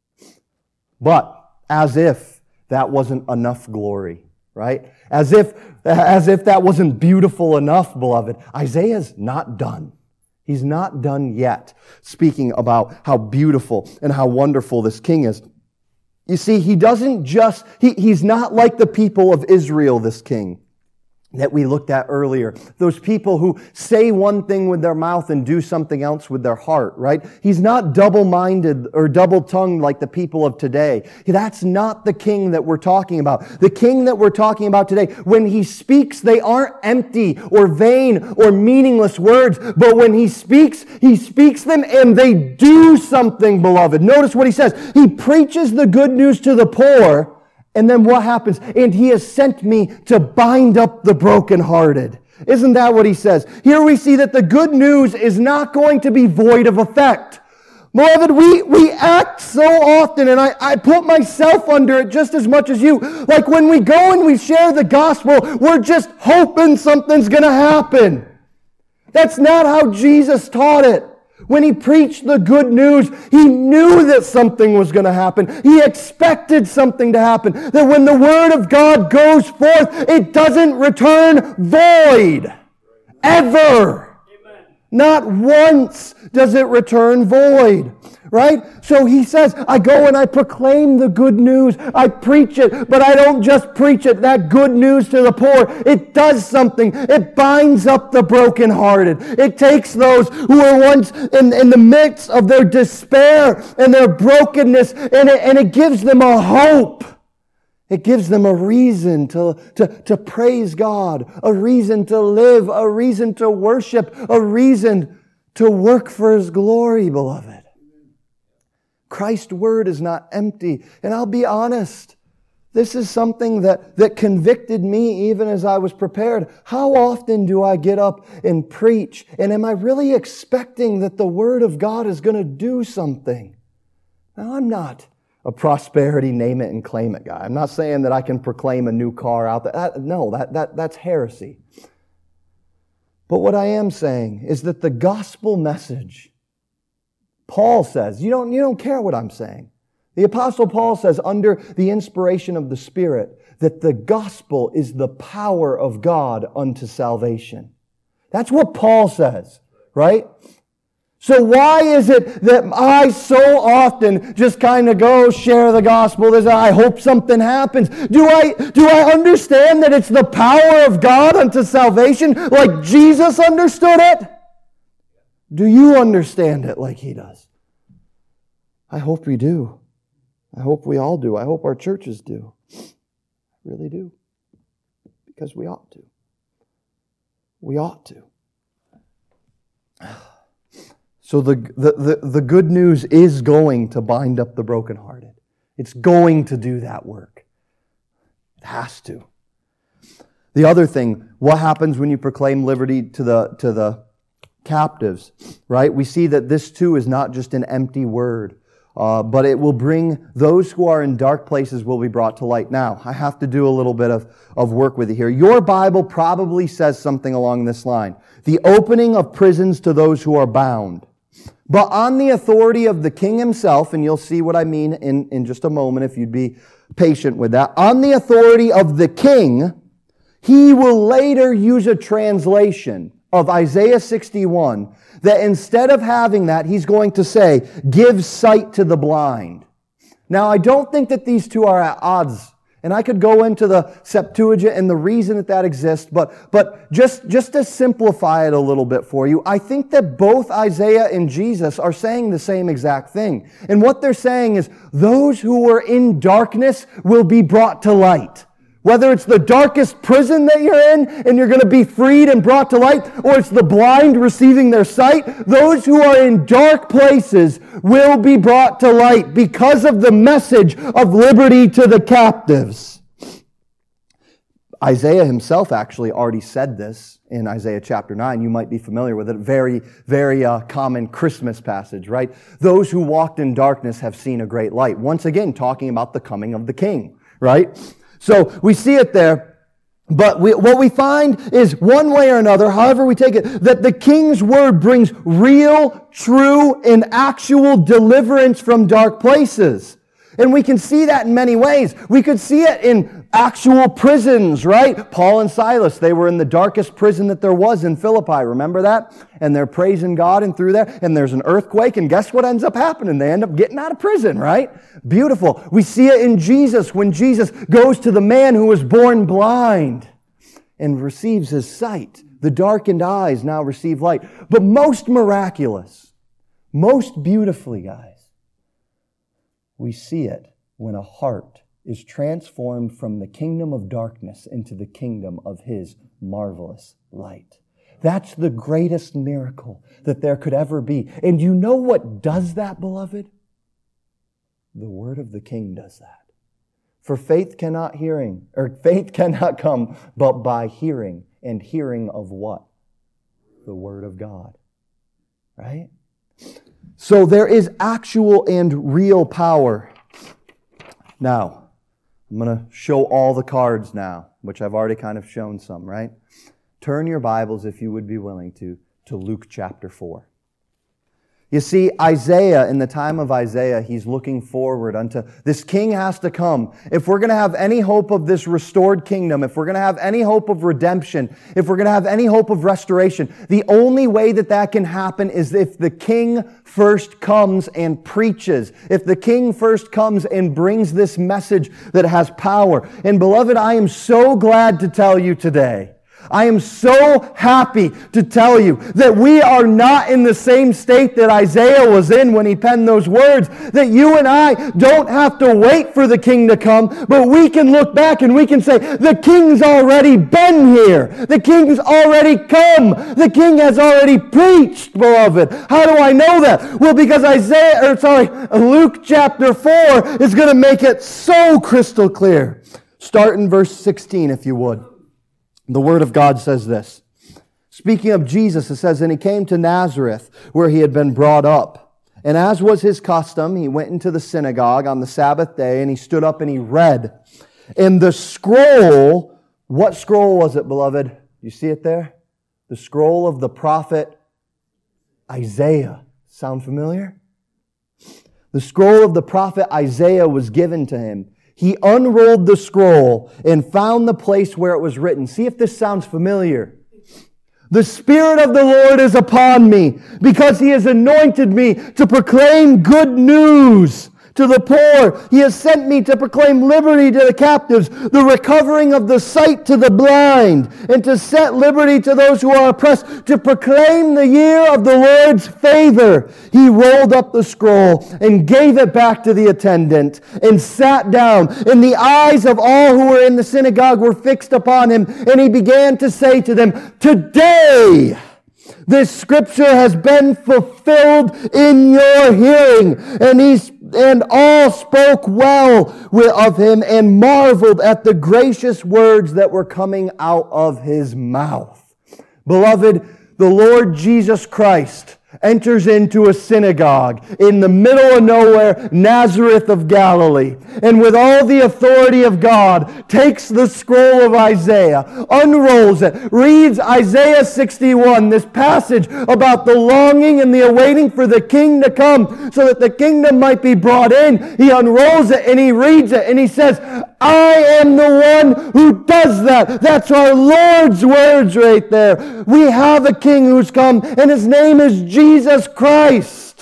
But as if that wasn't enough glory, right? As if that wasn't beautiful enough, beloved, Isaiah's not done. He's not done yet, speaking about how beautiful and how wonderful this King is. You see, He doesn't just, He's not like the people of Israel, this King that we looked at earlier. Those people who say one thing with their mouth and do something else with their heart, right? He's not double-minded or double-tongued like the people of today. That's not the King that we're talking about. The King that we're talking about today, when He speaks, they aren't empty or vain or meaningless words, but when He speaks them and they do something, beloved. Notice what He says. He preaches the good news to the poor. And then what happens? And He has sent me to bind up the brokenhearted. Isn't that what He says? Here we see that the good news is not going to be void of effect. Beloved, we act so often, and I put myself under it just as much as you. Like when we go and we share the gospel, we're just hoping something's going to happen. That's not how Jesus taught it. When He preached the good news, He knew that something was going to happen. He expected something to happen. That when the Word of God goes forth, it doesn't return void. Ever. Amen. Not once does it return void. Right? So He says, I go and I proclaim the good news. I preach it, but I don't just preach it. That good news to the poor, it does something. It binds up the brokenhearted. It takes those who were once in the midst of their despair and their brokenness, and it gives them a hope. It gives them a reason to praise God, a reason to live, a reason to worship, a reason to work for His glory, beloved. Christ's word is not empty. And I'll be honest, this is something that convicted me even as I was prepared. How often do I get up and preach? And am I really expecting that the Word of God is going to do something? Now, I'm not a prosperity name it and claim it guy. I'm not saying that I can proclaim a new car out there. No, that's heresy. But what I am saying is that the gospel message, Paul says, you don't care what I'm saying. The Apostle Paul says, under the inspiration of the Spirit, that the gospel is the power of God unto salvation. That's what Paul says, right? So why is it that I so often just kind of go share the gospel? I hope something happens. Do I understand that it's the power of God unto salvation like Jesus understood it? Do you understand it like He does? I hope we do. I hope we all do. I hope our churches do. I really do. Because we ought to. We ought to. So the good news is going to bind up the brokenhearted. It's going to do that work. It has to. The other thing, what happens when you proclaim liberty to the captives, right? We see that this too is not just an empty word, but it will bring those who are in dark places will be brought to light. Now, I have to do a little bit of work with you here. Your Bible probably says something along this line. The opening of prisons to those who are bound. But on the authority of the king himself, and you'll see what I mean in just a moment if you'd be patient with that. On the authority of the king, he will later use a translation of Isaiah 61 that instead of having that, he's going to say, give sight to the blind. Now, I don't think that these two are at odds. And I could go into the Septuagint and the reason that exists, but just to simplify it a little bit for you, I think that both Isaiah and Jesus are saying the same exact thing. And what they're saying is, those who were in darkness will be brought to light. Whether it's the darkest prison that you're in and you're going to be freed and brought to light, or it's the blind receiving their sight, those who are in dark places will be brought to light because of the message of liberty to the captives. Isaiah himself actually already said this in Isaiah chapter 9. You might be familiar with it. Very, very common Christmas passage, right? Those who walked in darkness have seen a great light. Once again, talking about the coming of the King, right? So we see it there, but what we find is one way or another, however we take it, that the King's word brings real, true, and actual deliverance from dark places. And we can see that in many ways. We could see it in actual prisons, right? Paul and Silas, they were in the darkest prison that there was in Philippi. Remember that? And they're praising God and through there, and there's an earthquake, and guess what ends up happening? They end up getting out of prison, right? Beautiful. We see it in Jesus when Jesus goes to the man who was born blind and receives his sight. The darkened eyes now receive light. But most miraculous, most beautifully, guys, we see it when a heart is transformed from the kingdom of darkness into the kingdom of His marvelous light. That's the greatest miracle that there could ever be. And you know what does that, beloved? The word of the King does that. For faith cannot come but by hearing, and hearing of what? The word of God. Right? So there is actual and real power. Now, I'm going to show all the cards now, which I've already kind of shown some, right? Turn your Bibles, if you would be willing to Luke chapter 4. You see, Isaiah, in the time of Isaiah, he's looking forward unto this king has to come. If we're going to have any hope of this restored kingdom, if we're going to have any hope of redemption, if we're going to have any hope of restoration, the only way that can happen is if the king first comes and preaches. If the king first comes and brings this message that has power. And beloved, I am so glad to tell you today, I am so happy to tell you that we are not in the same state that Isaiah was in when he penned those words, that you and I don't have to wait for the king to come, but we can look back and we can say, the king's already been here. The king's already come. The king has already preached, beloved. How do I know that? Well, because Luke chapter 4 is going to make it so crystal clear. Start in verse 16, if you would. The Word of God says this. Speaking of Jesus, it says, and He came to Nazareth, where He had been brought up. And as was his custom, he went into the synagogue on the Sabbath day, and he stood up and he read. And the scroll, what scroll was it, beloved? You see it there? The scroll of the prophet Isaiah. Sound familiar? The scroll of the prophet Isaiah was given to him. He unrolled the scroll and found the place where it was written. See if this sounds familiar. The Spirit of the Lord is upon me, because He has anointed me to proclaim good news to the poor. He has sent me to proclaim liberty to the captives, the recovering of the sight to the blind, and to set liberty to those who are oppressed, to proclaim the year of the Lord's favor. He rolled up the scroll and gave it back to the attendant and sat down. And the eyes of all who were in the synagogue were fixed upon him. And he began to say to them, "Today this scripture has been fulfilled in your hearing." And all spoke well of him and marveled at the gracious words that were coming out of his mouth. Beloved, the Lord Jesus Christ enters into a synagogue in the middle of nowhere, Nazareth of Galilee, and with all the authority of God, takes the scroll of Isaiah, unrolls it, reads Isaiah 61, this passage about the longing and the awaiting for the king to come so that the kingdom might be brought in. He unrolls it and he reads it and he says, "I am the one who does that." That's our Lord's words right there. We have a king who's come, and his name is Jesus Christ.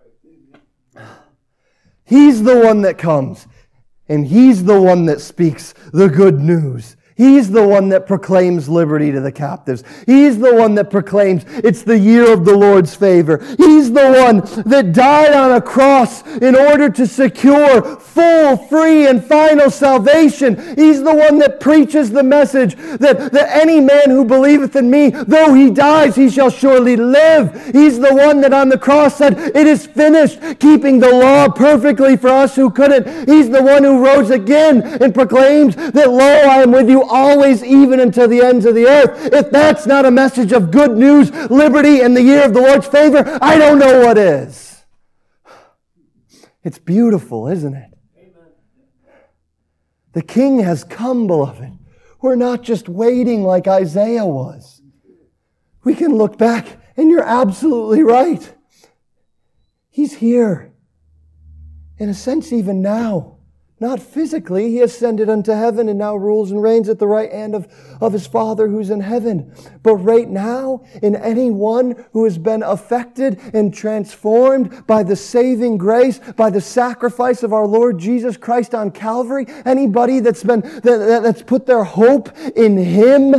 He's the one that comes, and He's the one that speaks the good news. He's the one that proclaims liberty to the captives. He's the one that proclaims it's the year of the Lord's favor. He's the one that died on a cross in order to secure full, free, and final salvation. He's the one that preaches the message that any man who believeth in me, though he dies, he shall surely live. He's the one that on the cross said, "It is finished," keeping the law perfectly for us who couldn't. He's the one who rose again and proclaims that, "Lo, I am with you always, even until the ends of the earth." If that's not a message of good news, liberty, and the year of the Lord's favor, I don't know what is. It's beautiful, isn't it? Amen. The King has come, beloved. We're not just waiting like Isaiah was. We can look back, and you're absolutely right. He's here. In a sense, even now. Not physically, He ascended unto heaven and now rules and reigns at the right hand of His Father who's in heaven. But right now, in anyone who has been affected and transformed by the saving grace, by the sacrifice of our Lord Jesus Christ on Calvary, anybody that's put their hope in Him,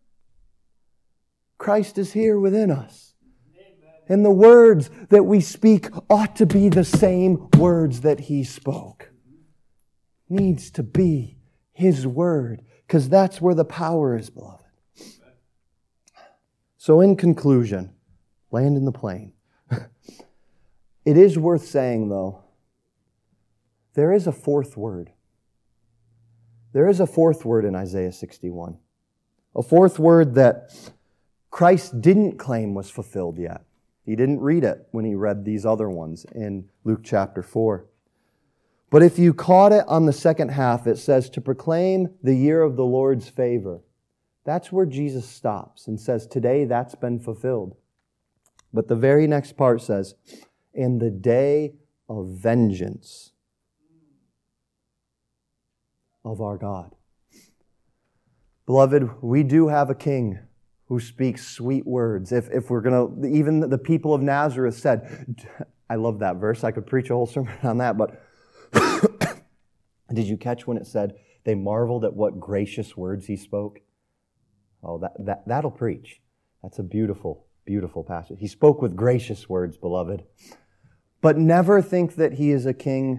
Christ is here within us. And the words that we speak ought to be the same words that He spoke. Needs to be His word, because that's where the power is, beloved. So in conclusion, land in the plane. It is worth saying, though, there is a fourth word. There is a fourth word in Isaiah 61. A fourth word that Christ didn't claim was fulfilled yet. He didn't read it when He read these other ones in Luke chapter 4. But if you caught it on the second half, it says to proclaim the year of the Lord's favor. That's where Jesus stops and says, today that's been fulfilled. But the very next part says, in the day of vengeance of our God. Beloved, we do have a king who speaks sweet words. If we're going to, even the people of Nazareth said, I love that verse. I could preach a whole sermon on that, but did you catch when it said they marveled at what gracious words He spoke? Oh, that'll preach. That's a beautiful, beautiful passage. He spoke with gracious words, beloved. But never think that He is a king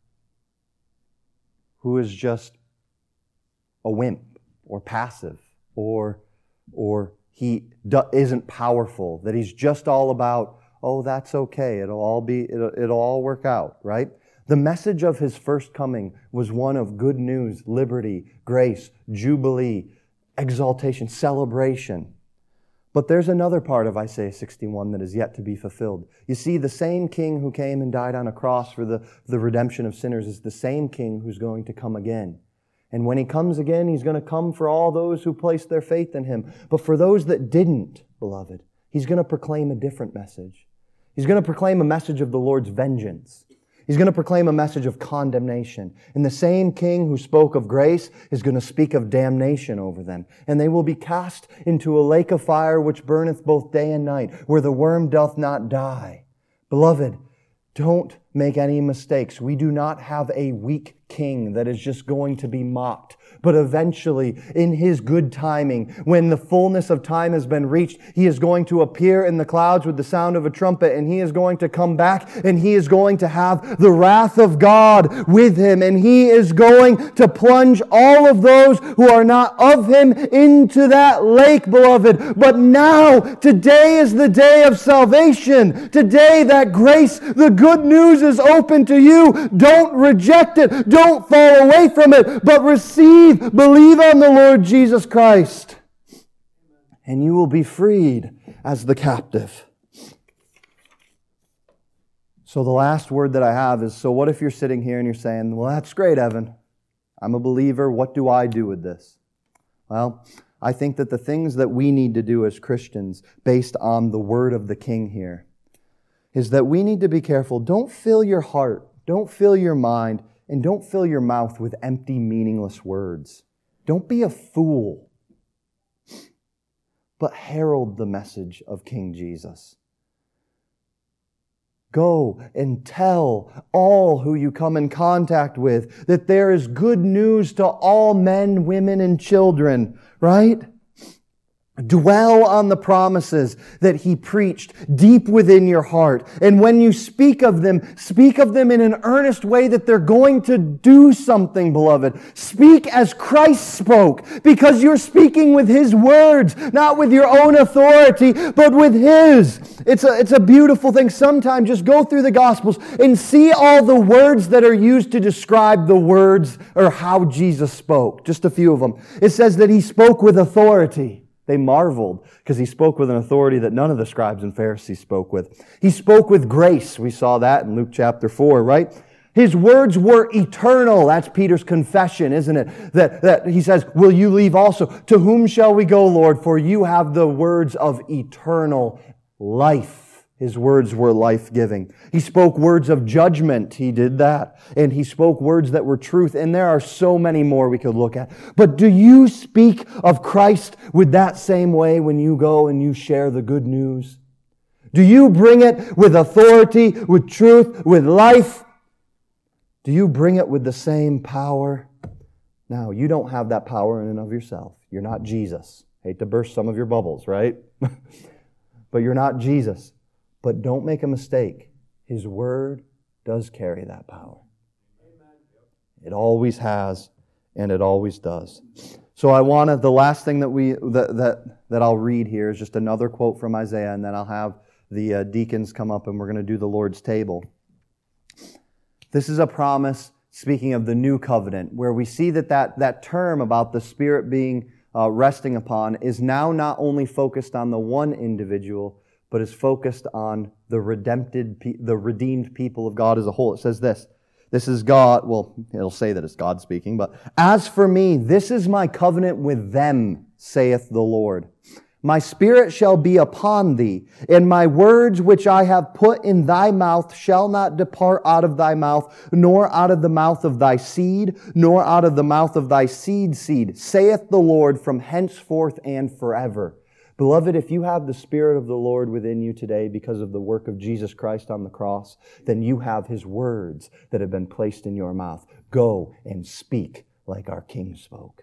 who is just a wimp or passive or He isn't powerful, that He's just all about, oh, that's okay, it'll all work out, right? The message of His first coming was one of good news, liberty, grace, jubilee, exaltation, celebration. But there's another part of Isaiah 61 that is yet to be fulfilled. You see, the same king who came and died on a cross for the redemption of sinners is the same king who's going to come again. And when he comes again, he's going to come for all those who placed their faith in him. But for those that didn't, beloved, he's going to proclaim a different message. He's going to proclaim a message of the Lord's vengeance. He's going to proclaim a message of condemnation. And the same king who spoke of grace is going to speak of damnation over them. And they will be cast into a lake of fire which burneth both day and night, where the worm doth not die. Beloved, don't make any mistakes. We do not have a weak king that is just going to be mocked. But eventually, in His good timing, when the fullness of time has been reached, He is going to appear in the clouds with the sound of a trumpet, and He is going to come back, and He is going to have the wrath of God with Him, and He is going to plunge all of those who are not of Him into that lake, beloved. But now, today is the day of salvation. Today, that grace, the good news is open to you. Don't reject it. Don't fall away from it, but believe on the Lord Jesus Christ, and you will be freed as the captive. So the last word that I have is, so what if you're sitting here and you're saying, well, that's great, Evan. I'm a believer. What do I do with this? Well, I think that the things that we need to do as Christians, based on the word of the King here, is that we need to be careful. Don't fill your heart, don't fill your mind, and don't fill your mouth with empty, meaningless words. Don't be a fool, but herald the message of King Jesus. Go and tell all who you come in contact with that there is good news to all men, women, and children, right? Dwell on the promises that He preached deep within your heart. And when you speak of them in an earnest way that they're going to do something, beloved. Speak as Christ spoke, because you're speaking with His words, not with your own authority, but with His. It's a beautiful thing. Sometimes just go through the Gospels and see all the words that are used to describe the words or how Jesus spoke. Just a few of them. It says that He spoke with authority. They marveled because He spoke with an authority that none of the scribes and Pharisees spoke with. He spoke with grace. We saw that in Luke chapter 4, right? His words were eternal. That's Peter's confession, isn't it? That he says, will you leave also? To whom shall we go, Lord? For you have the words of eternal life. His words were life-giving. He spoke words of judgment. He did that. And He spoke words that were truth. And there are so many more we could look at. But do you speak of Christ with that same way when you go and you share the good news? Do you bring it with authority, with truth, with life? Do you bring it with the same power? Now, you don't have that power in and of yourself. You're not Jesus. Hate to burst some of your bubbles, right? But you're not Jesus. But don't make a mistake. His word does carry that power. It always has, and it always does. So the last thing that I'll read here is just another quote from Isaiah, and then I'll have the deacons come up and we're going to do the Lord's table. This is a promise, speaking of the new covenant, where we see that term about the Spirit being resting upon is now not only focused on the one individual, but is focused on the redeemed people of God as a whole. It says this. This is God, well, it'll say that it's God speaking, but as for me, this is my covenant with them, saith the Lord. My Spirit shall be upon thee, and my words which I have put in thy mouth shall not depart out of thy mouth, nor out of the mouth of thy seed, nor out of the mouth of thy seed, saith the Lord, from henceforth and forever. Beloved, if you have the Spirit of the Lord within you today because of the work of Jesus Christ on the cross, then you have His words that have been placed in your mouth. Go and speak like our King spoke.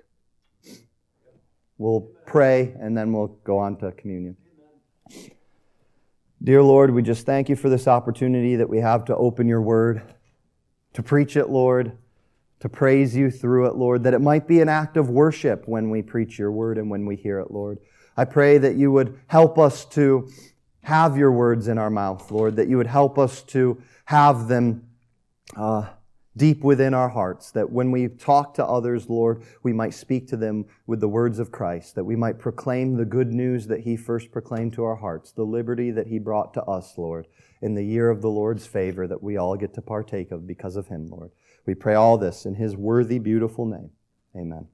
We'll pray and then we'll go on to communion. Dear Lord, we just thank You for this opportunity that we have to open Your word, to preach it, Lord, to praise You through it, Lord, that it might be an act of worship when we preach Your word and when we hear it, Lord. I pray that You would help us to have Your words in our mouth, Lord, that You would help us to have them deep within our hearts, that when we talk to others, Lord, we might speak to them with the words of Christ, that we might proclaim the good news that He first proclaimed to our hearts, the liberty that He brought to us, Lord, in the year of the Lord's favor that we all get to partake of because of Him, Lord. We pray all this in His worthy, beautiful name. Amen.